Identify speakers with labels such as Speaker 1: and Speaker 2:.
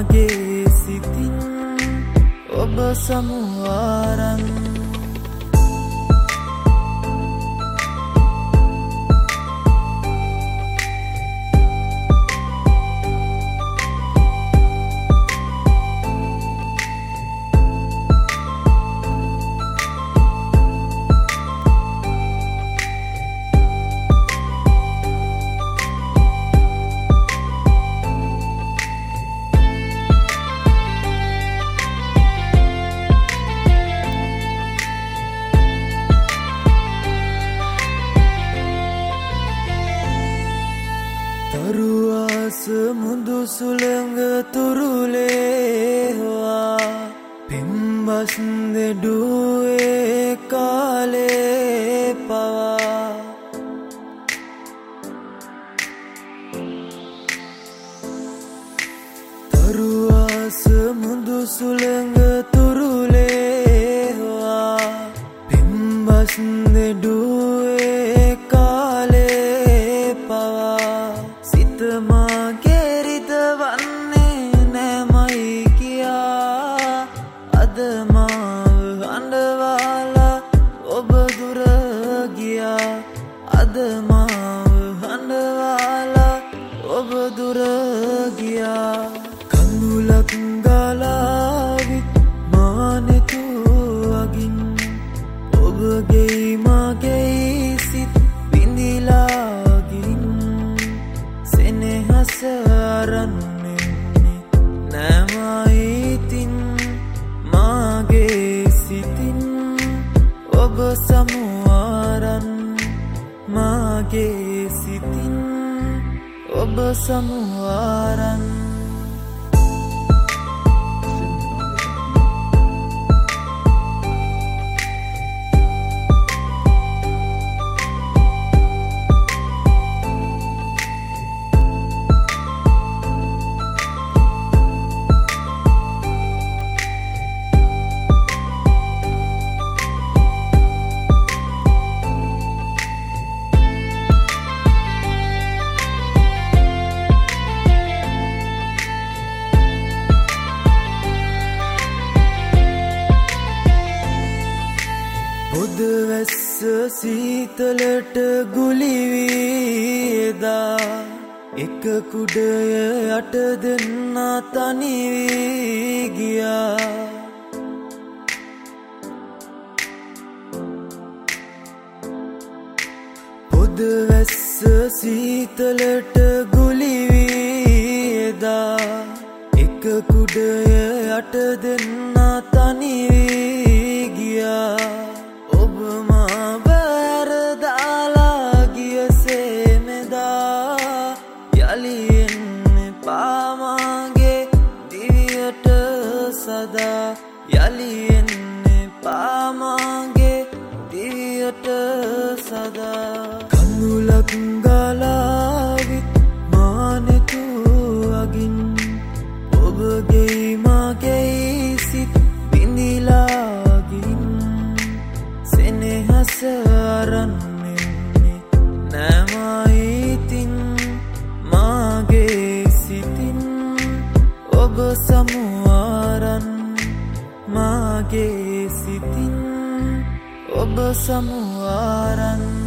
Speaker 1: මාගේ සිතින් ඔබ සමුවාරන් තරුවාස මුදු සුළඟ තුරුලේවා පිම්බස් දෙඩුවේ කාලේ පවා තරුවාස මුදු සුළඟ තුරුලේවා පිම්බස් දෙඩුවේ කාලේ පවා මාගේ රිදවන්නේ නැමයි කියා අද මාව හඬවාලා ඔබ දුර ගියා අද මාව හඬවාලා ඔබ දුර ගියා කඳුලක් ගලාවිත් මානෙතු අගින් ඔබගේ මගේ සිත් විඳිලා සරන්නේ නැමයිතින් මාගේ සිතින් ඔබ සමුවාරන් මාගේ සිතින් ඔබ සමුවාරන් පොදවැස්ස සීතලට ගුලිවීදා එක කුඩය යට දෙන්නා තනිවී ගියා පොදවැස්ස සීතලට ගුලිවීදා එක කුඩය යට දෙන්නා තනිවී ගියා ඔබ මාව ඇරදාලා ගියසේ මෙදා යලි එන්න එපා මාගේ දිවියට සදා යලි එන්න එපා මාගේ දිවියට සදා කඳුලක් ගලාවිත් මානෙතු අගින් ඔබගේ මගේ සිත් විඳිලා සරන්නේ නැමයිතින් මාගේ සිතින් ඔබ සමුවාරන් මාගේ සිතින් ඔබ සමුවාරන්